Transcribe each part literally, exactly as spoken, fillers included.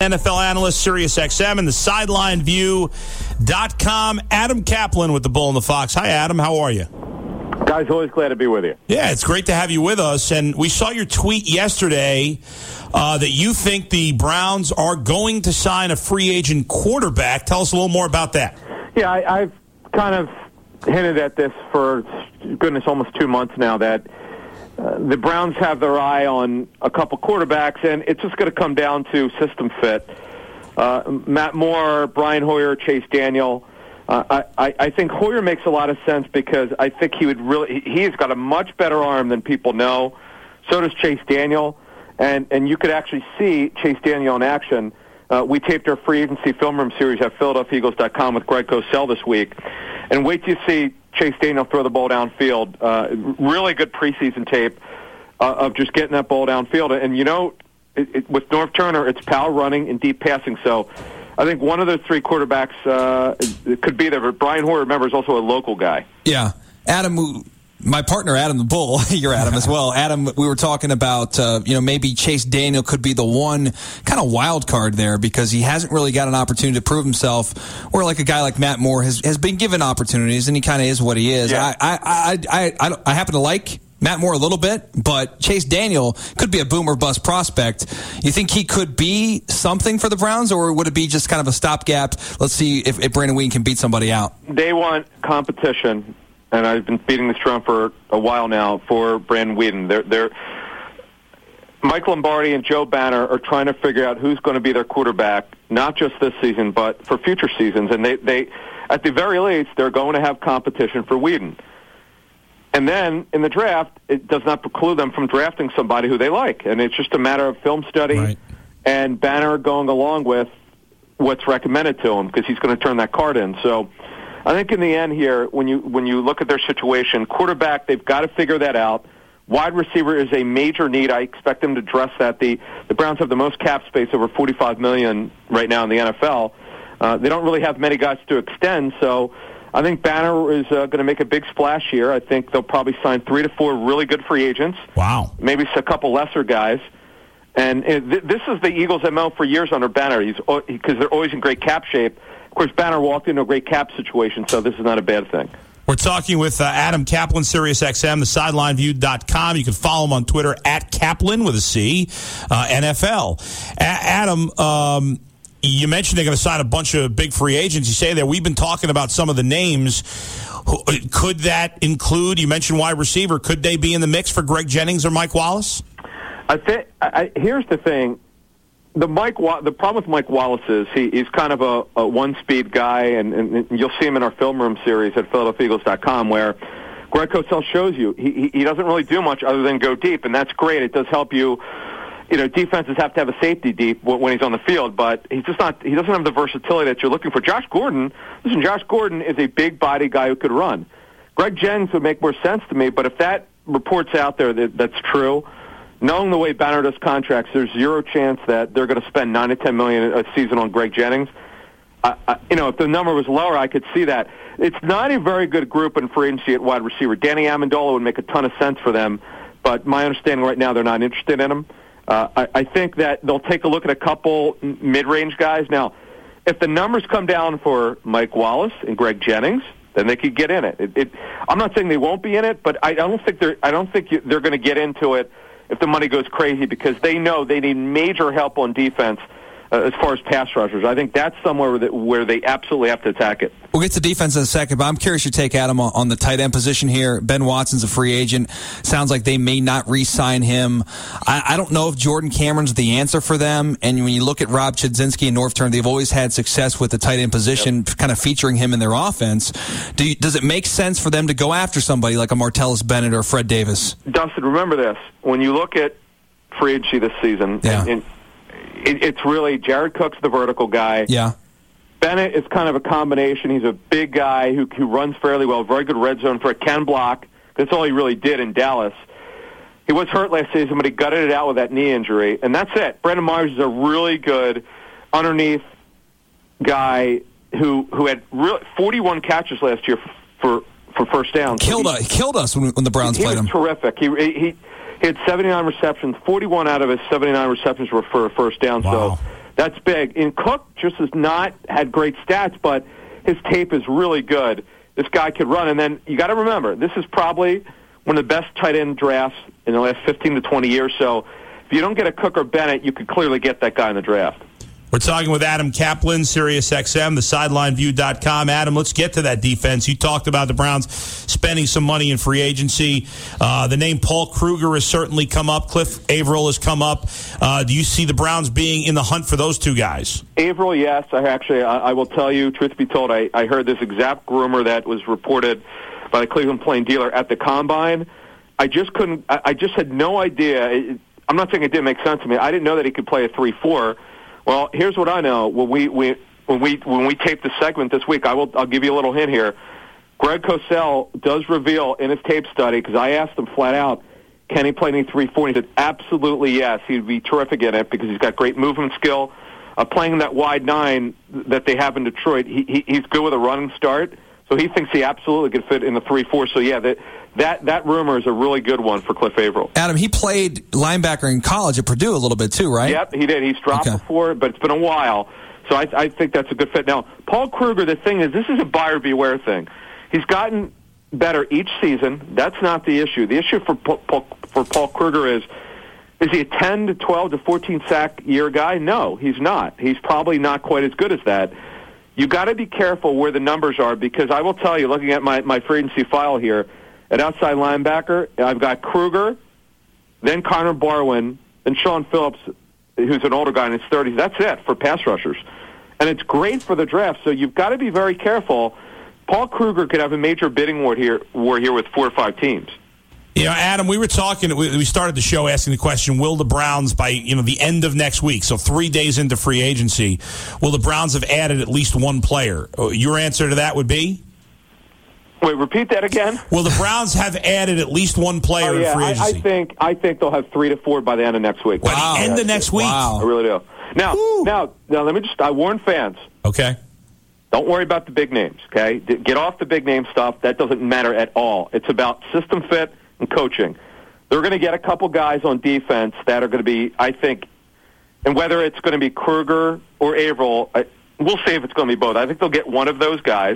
N F L analyst, SiriusXM, and the sideline view dot com. Adam Kaplan with the Bull and the Fox. Hi, Adam. How are you? Guys, always glad to be with you. Yeah, it's great to have you with us. And we saw your tweet yesterday uh, that you think the Browns are going to sign a free agent quarterback. Tell us a little more about that. Yeah, I, I've kind of hinted at this for, goodness, almost two months now, that uh, the Browns have their eye on a couple quarterbacks, and it's just going to come down to system fit. Uh, Matt Moore, Brian Hoyer, Chase Daniel. Uh, I, I think Hoyer makes a lot of sense because I think he would really, he's got a much better arm than people know. So does Chase Daniel. And, and you could actually see Chase Daniel in action. Uh, we taped our free agency film room series at Philadelphia Eagles dot com with Greg Cosell this week. And wait till you see Chase Daniel throw the ball downfield. Uh, really good preseason tape uh, of just getting that ball downfield. And, you know, it, it, with Norv Turner, it's power running and deep passing. So I think one of the three quarterbacks uh, it could be there. But Brian Hoyer, remember, is also a local guy. Yeah. Adam, my partner, Adam the Bull, you're Adam as well. Adam, we were talking about, uh, you know, maybe Chase Daniel could be the one kind of wild card there because he hasn't really got an opportunity to prove himself, or like a guy like Matt Moore has, has been given opportunities, and he kind of is what he is. Yeah. I, I, I, I, I, I happen to like Matt Moore a little bit, but Chase Daniel could be a boom or bust prospect. You think he could be something for the Browns, or would it be just kind of a stopgap? Let's see if, if Brandon Weeden can beat somebody out. They want competition, and I've been beating this drum for a while now for Brandon Weeden. They're, they're, Mike Lombardi and Joe Banner are trying to figure out who's going to be their quarterback, not just this season, but for future seasons. And they, they at the very least, they're going to have competition for Weeden. And then, in the draft, it does not preclude them from drafting somebody who they like. And it's just a matter of film study right. and Banner going along with what's recommended to him, because he's going to turn that card in. So I think in the end here, when you when you look at their situation, quarterback, they've got to figure that out. Wide receiver is a major need. I expect them to address that. The, the Browns have the most cap space, over forty-five million dollars right now in the N F L. Uh, they don't really have many guys to extend, so I think Banner is uh, going to make a big splash here. I think they'll probably sign three to four really good free agents. Wow. Maybe a couple lesser guys. And uh, th- this is the Eagles' M O for years under Banner, He's because they're always in great cap shape. Of course, Banner walked into a great cap situation, so this is not a bad thing. We're talking with uh, Adam Kaplan, SiriusXM, the sideline view dot com. You can follow him on Twitter, at Kaplan with a C, uh, N F L. A- Adam, um, you mentioned they're going to sign a bunch of big free agents. You say there, we've been talking about some of the names. Could that include, you mentioned wide receiver, could they be in the mix for Greg Jennings or Mike Wallace? I think, I, here's the thing. The Mike, the problem with Mike Wallace is he, he's kind of a, a one-speed guy, and, and you'll see him in our film room series at Philadelphia Eagles dot com, where Greg Cosell shows you he, he doesn't really do much other than go deep, and that's great. It does help you. You know, defenses have to have a safety deep when he's on the field, but he's just not. He doesn't have the versatility that you're looking for. Josh Gordon, listen, Josh Gordon is a big body guy who could run. Greg Jennings would make more sense to me, but if that report's out there that that's true, knowing the way Banner does contracts, there's zero chance that they're going to spend nine to ten million a season on Greg Jennings. I, I, you know, if the number was lower, I could see that. It's not a very good group in free agency at wide receiver. Danny Amendola would make a ton of sense for them, but my understanding right now, they're not interested in him. Uh, I, I think that they'll take a look at a couple mid-range guys. Now, if the numbers come down for Mike Wallace and Greg Jennings, then they could get in it. It, it I'm not saying they won't be in it, but I, I don't think they're. I don't think you, they're going to get into it if the money goes crazy, because they know they need major help on defense uh, as far as pass rushers. I think that's somewhere where, the, where they absolutely have to attack it. We'll get to defense in a second, but I'm curious your take, Adam, on, on the tight end position here. Ben Watson's a free agent. Sounds like they may not re-sign him. I, I don't know if Jordan Cameron's the answer for them. And when you look at Rob Chudzinski and North Turner, they've always had success with the tight end position, yep. kind of featuring him in their offense. Do you, does it make sense for them to go after somebody like a Martellus Bennett or Fred Davis? Dustin, remember this. When you look at free agency this season, yeah. and, and it, it's really Jared Cook's the vertical guy. Yeah. Bennett is kind of a combination. He's a big guy who, who runs fairly well, very good red zone threat, can block. That's all he really did in Dallas. He was hurt last season, but he gutted it out with that knee injury, and that's it. Brandon Myers is a really good underneath guy who who had really forty-one catches last year for for first down. Killed so us, killed us when, when the Browns he played was him. Terrific. He he he had seventy-nine receptions. forty-one out of his seventy-nine receptions were for a first down. Wow. So That's big. And Cook just has not had great stats, but his tape is really good. This guy could run. And then you got to remember, this is probably one of the best tight end drafts in the last fifteen to twenty years. So if you don't get a Cook or Bennett, you could clearly get that guy in the draft. We're talking with Adam Kaplan, Sirius X M, the sideline view dot com. Adam, let's get to that defense. You talked about the Browns spending some money in free agency. Uh, the name Paul Kruger has certainly come up. Cliff Averill has come up. Uh, do you see the Browns being in the hunt for those two guys? Averill, yes. I actually, I, I will tell you, truth be told, I, I heard this exact rumor that was reported by the Cleveland Plain Dealer at the Combine. I just couldn't, I, I just had no idea. It, I'm not saying it didn't make sense to me. I didn't know that he could play a three four. Well, here's what I know. When we, we when we when we tape the segment this week, I will I'll give you a little hint here. Greg Cosell does reveal in his tape study, because I asked him flat out, can he play any three four? And he said absolutely yes. He'd be terrific in it because he's got great movement skill. Uh, playing that wide nine that they have in Detroit, he, he he's good with a running start. So he thinks he absolutely could fit in the three four. So yeah, that that that rumor is a really good one for Cliff Averill. Adam, he played linebacker in college at Purdue a little bit too, right? Yep, he did. He's dropped okay. before, but it's been a while. So I, I think that's a good fit. Now, Paul Kruger, the thing is, this is a buyer beware thing. He's gotten better each season. That's not the issue. The issue for Paul, for Paul Kruger is, is he a ten to twelve to fourteen sack year guy? No, he's not. He's probably not quite as good as that. You got to be careful where the numbers are, because I will tell you, looking at my, my free agency file here, at outside linebacker, I've got Kruger, then Connor Barwin, then Sean Phillips, who's an older guy in his thirties. That's it for pass rushers. And it's great for the draft, so you've got to be very careful. Paul Kruger could have a major bidding war here, war here with four or five teams. You know, Adam, we were talking, we started the show asking the question, will the Browns, by you know the end of next week, so three days into free agency, will the Browns have added at least one player? Your answer to that would be? Wait, repeat that again? Will the Browns have added at least one player oh, yeah. in free agency? I, I think I think they'll have three to four by the end of next week. By wow. the end yeah, of next week? Wow. I really do. Now, now, now, let me just, I warn fans. Okay. Don't worry about the big names, okay? Get off the big name stuff. That doesn't matter at all. It's about system fit and coaching. They're going to get a couple guys on defense that are going to be, I think, and whether it's going to be Kruger or Averill, I, we'll see if it's going to be both. I think they'll get one of those guys.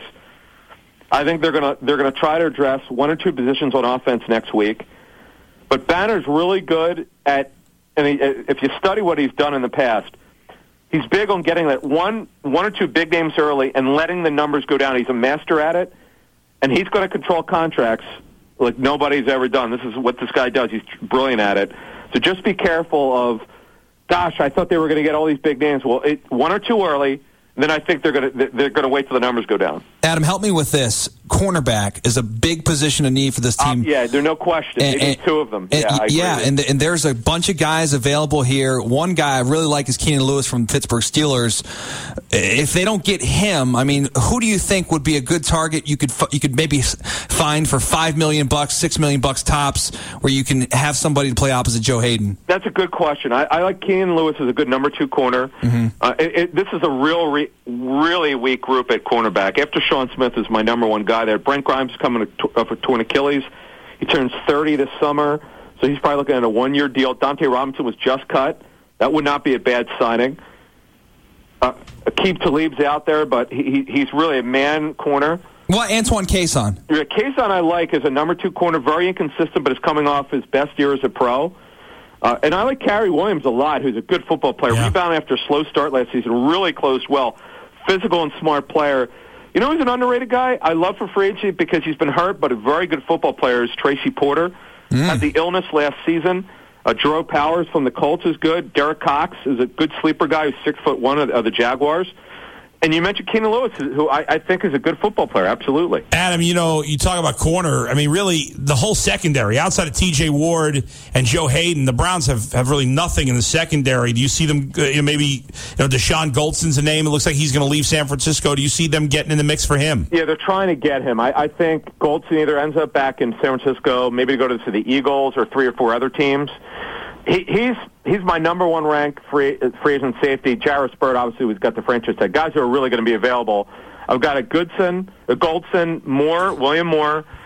I think they're going to they're going to try to address one or two positions on offense next week. But Banner's really good at, and he, if you study what he's done in the past, he's big on getting that one one or two big names early and letting the numbers go down. He's a master at it, and he's going to control contracts like nobody's ever done. This is what this guy does. He's brilliant at it. So just be careful of, gosh, I thought they were going to get all these big names. Well, it, one or two early, then I think they're going to they're going to wait till the numbers go down. Adam, help me with this. Cornerback is a big position of need for this team. Um, yeah, there's no question. And, they need two of them. And, yeah, I agree yeah and, and there's a bunch of guys available here. One guy I really like is Keenan Lewis from Pittsburgh Steelers. If they don't get him, I mean, who do you think would be a good target you could you could maybe find for five million bucks, six million bucks tops, where you can have somebody to play opposite Joe Hayden? That's a good question. I, I like Keenan Lewis as a good number two corner. Mm-hmm. Uh, it, it, this is a real, re, really weak group at cornerback. After Sean Smith is my number one guy there. Brent Grimes is coming up for torn Achilles. He turns thirty this summer, so he's probably looking at a one-year deal. Dante Robinson was just cut. That would not be a bad signing. Uh, Aqib Talib's out there, but he, he's really a man corner. Well, Antoine Cason. Yeah, Cason I like as a number two corner, very inconsistent, but is coming off his best year as a pro. Uh, and I like Cary Williams a lot, who's a good football player. Yeah. Rebound after a slow start last season, really closed well. Physical and smart player. You know who's an underrated guy? I love for free agency because he's been hurt, but a very good football player is Tracy Porter. Mm. Had the illness last season. Uh, Jerome Powers from the Colts is good. Derek Cox is a good sleeper guy who's six foot one of, of the Jaguars. And you mentioned Keenan Lewis, who I, I think is a good football player, absolutely. Adam, you know, you talk about corner. I mean, really, the whole secondary, outside of T J Ward and Joe Hayden, the Browns have, have really nothing in the secondary. Do you see them, uh, you know, maybe, you know, Deshaun Goldson's a name. It looks like he's going to leave San Francisco. Do you see them getting in the mix for him? Yeah, they're trying to get him. I, I think Goldson either ends up back in San Francisco, maybe to go to, to the Eagles or three or four other teams. He, he's he's my number one ranked free, free agent safety. Jarvis Byrd, obviously, who's got the franchise tag. Guys who are really going to be available. I've got a Goodson, a Goldson, Moore, William Moore,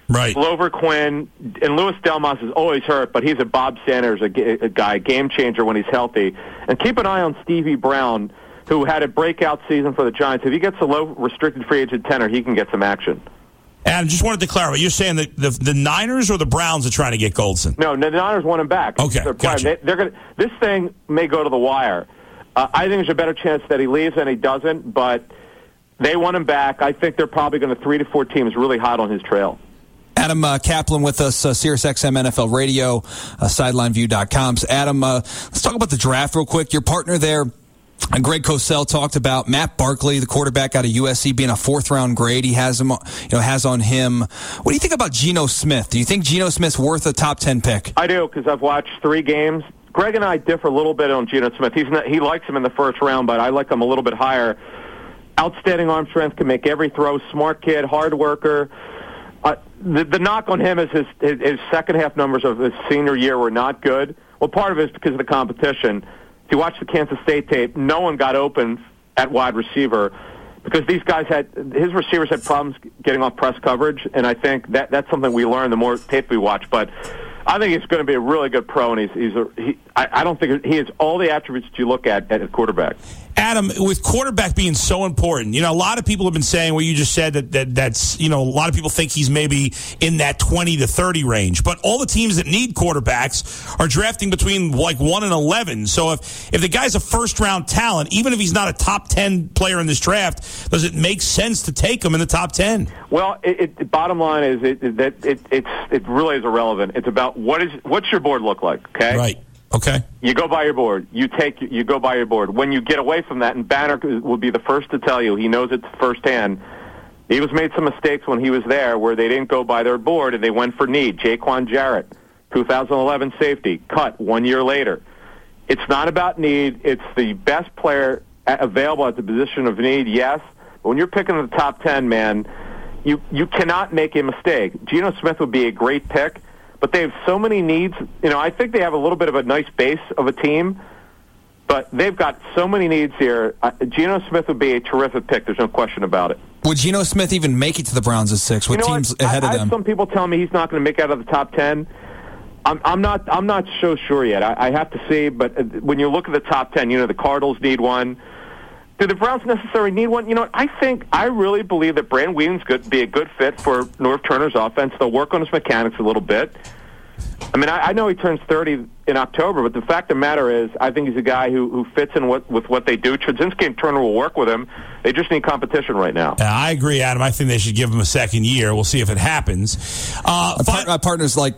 Right. Glover Quinn, and Louis Delmas is always hurt, but he's a Bob Sanders a, a guy, game changer when he's healthy. And keep an eye on Stevie Brown, who had a breakout season for the Giants. If he gets a low restricted free agent tenor, he can get some action. Adam, just wanted to clarify. You're saying that the, the Niners or the Browns are trying to get Goldson? No, the Niners want him back. Okay, they're, gotcha. they, they're gonna, this thing may go to the wire. Uh, I think there's a better chance that he leaves than he doesn't, but they want him back. I think they're probably going to three to four teams really hot on his trail. Adam uh, Kaplan with us, uh, SiriusXM N F L Radio, uh, sideline view dot com. Adam, uh, let's talk about the draft real quick. Your partner there, and Greg Cosell, talked about Matt Barkley, the quarterback out of U S C, being a fourth-round grade. He has him, you know, has on him. What do you think about Geno Smith? Do you think Geno Smith's worth a top ten pick? I do, because I've watched three games. Greg and I differ a little bit on Geno Smith. He's not, he likes him in the first round, but I like him a little bit higher. Outstanding arm strength, can make every throw. Smart kid, hard worker. Uh, the, the knock on him is his, his, his second half numbers of his senior year were not good. Well, part of it is because of the competition. If you watch the Kansas State tape, no one got open at wide receiver because these guys had, his receivers had problems getting off press coverage, and I think that that's something we learn the more tape we watch. But I think he's going to be a really good pro, and he's, he's a, he, I, I don't think he has all the attributes that you look at at a quarterback. Adam, with quarterback being so important, you know, a lot of people have been saying what you just said, that, that that's, you know, a lot of people think he's maybe in that twenty to thirty range. But all the teams that need quarterbacks are drafting between like one and eleven. So if, if the guy's a first-round talent, even if he's not a top ten player in this draft, does it make sense to take him in the top ten? Well, it, it, bottom line is it, that it, it, it really is irrelevant. It's about what is what's your board look like, okay? Right. Okay. You go by your board. You take. You go by your board. When you get away from that, and Banner will be the first to tell you, he knows it firsthand. The Eagles made some mistakes when he was there where they didn't go by their board and they went for need. Jaquan Jarrett, two thousand eleven safety, cut one year later. It's not about need. It's the best player available at the position of need, yes. But when you're picking in the top ten, man, you, you cannot make a mistake. Geno Smith would be a great pick. But they have so many needs. You know, I think they have a little bit of a nice base of a team, but they've got so many needs here. Uh, Geno Smith would be a terrific pick. There's no question about it. Would Geno Smith even make it to the Browns at six with you know teams what? ahead I, of I them? have some people tell me he's not going to make it out of the top ten. I'm, I'm not. I'm not so sure yet. I, I have to see. But when you look at the top ten, you know the Cardinals need one. Do the Browns necessarily need one? You know, I think, I really believe that Brandon Weeden's could be a good fit for Norv Turner's offense. They'll work on his mechanics a little bit. I mean, I, I know he turns thirty in October, but the fact of the matter is, I think he's a guy who, who fits in what, with what they do. Trzynski and Turner will work with him. They just need competition right now. Yeah, I agree, Adam. I think they should give him a second year. We'll see if it happens. Uh, my, part, my partner's like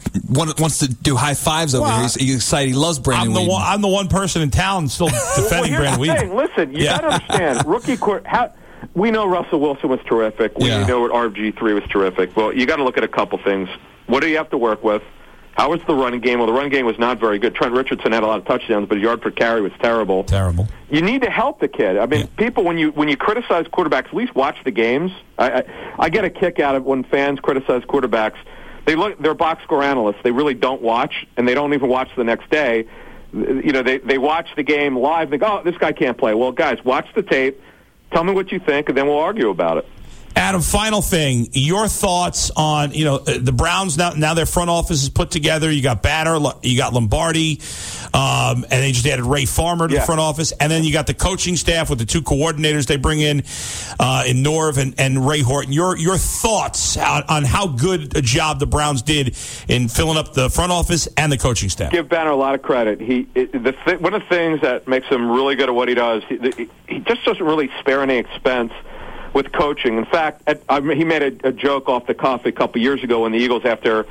wants to do high fives over well, here. He's, he's excited. He loves Brandon I'm the, Weeden. one, I'm the one person in town still defending well, Brandon Weeden. Listen, you yeah. got to understand, rookie court. How, we know Russell Wilson was terrific. We yeah. know R G three was terrific. Well, you got to look at a couple things. What do you have to work with? How was the running game? Well, the running game was not very good. Trent Richardson had a lot of touchdowns, but yard per carry was terrible. Terrible. You need to help the kid. I mean, yeah. people, when you when you criticize quarterbacks, at least watch the games. I, I, I get a kick out of when fans criticize quarterbacks. They look, they're box score analysts. They really don't watch, and they don't even watch the next day. You know, they they watch the game live. They go, oh, this guy can't play. Well, guys, watch the tape. Tell me what you think, and then we'll argue about it. Adam, final thing, your thoughts on, you know, the Browns, now now their front office is put together. You got Banner, you got Lombardi, um, and they just added Ray Farmer to yeah. the front office. And then you got the coaching staff with the two coordinators they bring in, uh, in Norv and, and Ray Horton. Your your thoughts on, on how good a job the Browns did in filling up the front office and the coaching staff? Give Banner a lot of credit. He it, the th- One of the things that makes him really good at what he does, he, the, he just doesn't really spare any expense with coaching. In fact, at, I mean, he made a, a joke off the cuff a couple years ago when the Eagles, after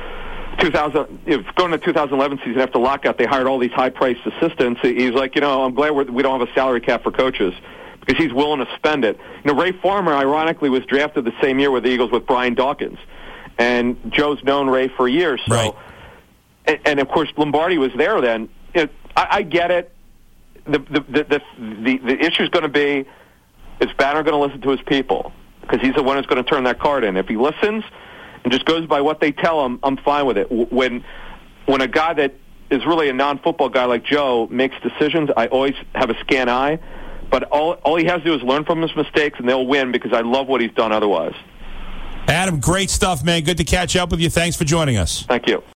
two thousand, going to the two thousand eleven season after lockout, they hired all these high-priced assistants. He's like, you know, I'm glad we're, we don't have a salary cap for coaches because he's willing to spend it. You know, Ray Farmer, ironically, was drafted the same year with the Eagles with Brian Dawkins, and Joe's known Ray for years. So, right. and, and of course, Lombardi was there then. You know, I, I get it. The the the the, the, the issue is going to be, is Banner going to listen to his people? Because he's the one who's going to turn that card in. If he listens and just goes by what they tell him, I'm fine with it. When when a guy that is really a non-football guy like Joe makes decisions, I always have a scan eye. But all all he has to do is learn from his mistakes, and they'll win because I love what he's done otherwise. Adam, great stuff, man. Good to catch up with you. Thanks for joining us. Thank you.